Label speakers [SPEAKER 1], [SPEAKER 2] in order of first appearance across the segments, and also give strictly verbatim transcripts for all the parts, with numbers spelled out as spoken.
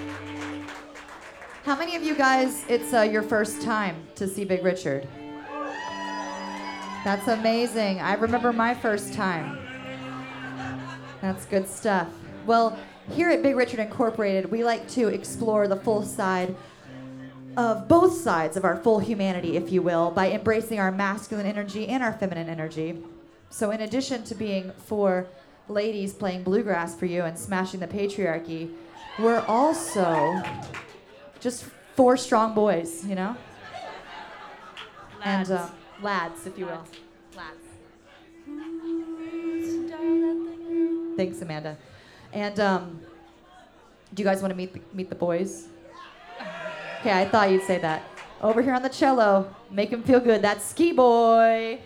[SPEAKER 1] How many of you guys, it's uh, your first time to see Big Richard? That's amazing. I remember my first time. That's good stuff. Well, here at Big Richard Incorporated, we like to explore the full side of both sides of our full humanity, if you will, by embracing our masculine energy and our feminine energy. So in addition to being four ladies playing bluegrass for you and smashing the patriarchy, we're also just four strong boys, you know?
[SPEAKER 2] Lads.
[SPEAKER 1] And uh, lads, if you will.
[SPEAKER 2] Lads.
[SPEAKER 1] Thanks, Amanda. And um, do you guys want to meet the, meet the boys? Okay, I thought you'd say that. Over here on the cello, make him feel good. That's Ski Boy.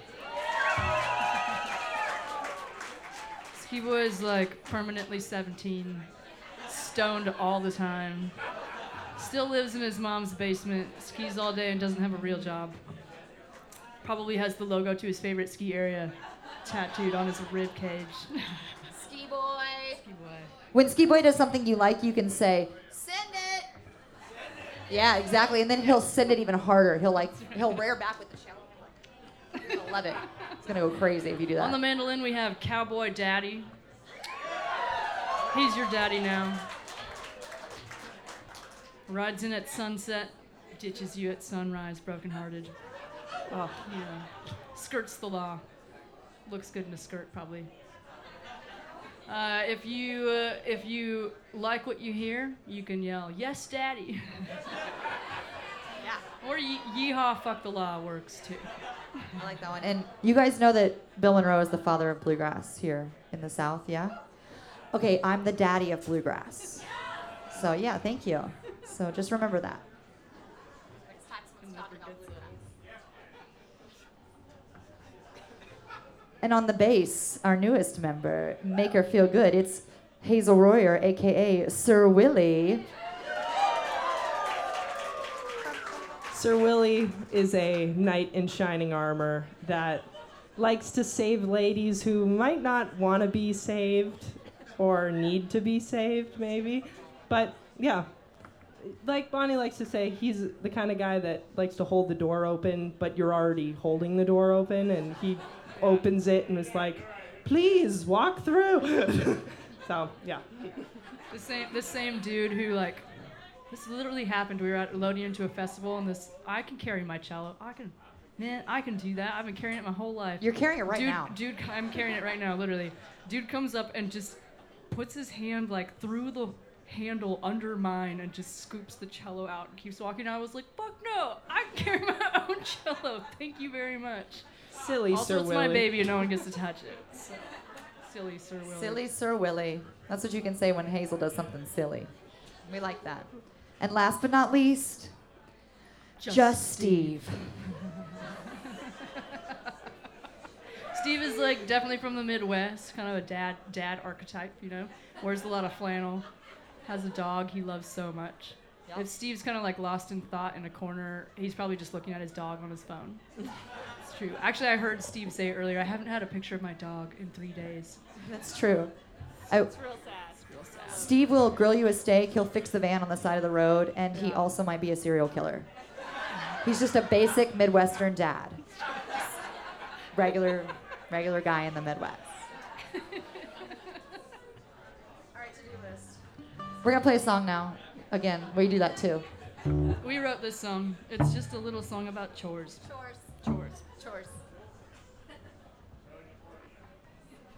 [SPEAKER 2] Ski Boy is like permanently seventeen, stoned all the time. Still lives in his mom's basement, skis all day and doesn't have a real job. Probably has the logo to his favorite ski area tattooed on his rib cage.
[SPEAKER 3] Ski Boy.
[SPEAKER 2] Ski Boy.
[SPEAKER 1] When Ski Boy does something you like, you can say, send it. Yeah, exactly. And then he'll send it even harder. He'll like, he'll rear back with the cello. He'll love it. It's gonna go crazy if you do that.
[SPEAKER 2] On the mandolin, we have Cowboy Daddy. He's your daddy now. Rides in at sunset, ditches you at sunrise, brokenhearted. Oh, yeah. Skirts the law. Looks good in a skirt, probably. Uh, if you uh, if you like what you hear, you can yell, "Yes, Daddy."
[SPEAKER 1] Yeah.
[SPEAKER 2] Or ye- yeehaw, fuck the law works too.
[SPEAKER 1] I like that one. And you guys know that Bill Monroe is the father of bluegrass here in the South, yeah? Okay, I'm the daddy of bluegrass. So yeah, thank you. So just remember that. And on the bass, our newest member, make her feel good. It's Hazel Royer, aka Sir Willie.
[SPEAKER 4] Sir Willie is a knight in shining armor that likes to save ladies who might not want to be saved or need to be saved, maybe. But yeah, like Bonnie likes to say, he's the kind of guy that likes to hold the door open, but you're already holding the door open, and he opens it and is like, please walk through. So yeah.
[SPEAKER 2] The same the same dude who like this literally happened. We were at Elodian to a festival, and this I can carry my cello. I can, man, I can do that. I've been carrying it my whole life.
[SPEAKER 1] You're carrying it right
[SPEAKER 2] dude,
[SPEAKER 1] now.
[SPEAKER 2] Dude, I'm carrying it right now, literally. Dude comes up and just puts his hand like through the handle under mine and just scoops the cello out and keeps walking. I was like, fuck no, I can carry my own cello. Thank you very much.
[SPEAKER 4] Silly
[SPEAKER 2] also,
[SPEAKER 4] Sir
[SPEAKER 2] it's
[SPEAKER 4] Willie.
[SPEAKER 2] my baby and no one gets to touch it. So, silly Sir Willie.
[SPEAKER 1] Silly Sir Willie. That's what you can say when Hazel does something silly. We like that. And last but not least,
[SPEAKER 2] Just,
[SPEAKER 1] just Steve.
[SPEAKER 2] Steve is like definitely from the Midwest, kind of a dad dad archetype, you know. Wears a lot of flannel, has a dog he loves so much.
[SPEAKER 1] Yep.
[SPEAKER 2] If Steve's kind of like lost in thought in a corner, he's probably just looking at his dog on his phone. It's true. Actually, I heard Steve say earlier, I haven't had a picture of my dog in three days.
[SPEAKER 1] That's true. I,
[SPEAKER 3] It's real sad.
[SPEAKER 2] It's real sad.
[SPEAKER 1] Steve will grill you a steak, he'll fix the van on the side of the road, and he
[SPEAKER 2] Yeah.
[SPEAKER 1] also might be a serial killer. He's just a basic Midwestern dad. Regular, regular guy in the Midwest.
[SPEAKER 3] All right, to-do list.
[SPEAKER 1] We're gonna play a song now. Again, we do that too.
[SPEAKER 2] We wrote this song. It's just a little song about chores.
[SPEAKER 3] Chores.
[SPEAKER 2] Chores.
[SPEAKER 3] Chores.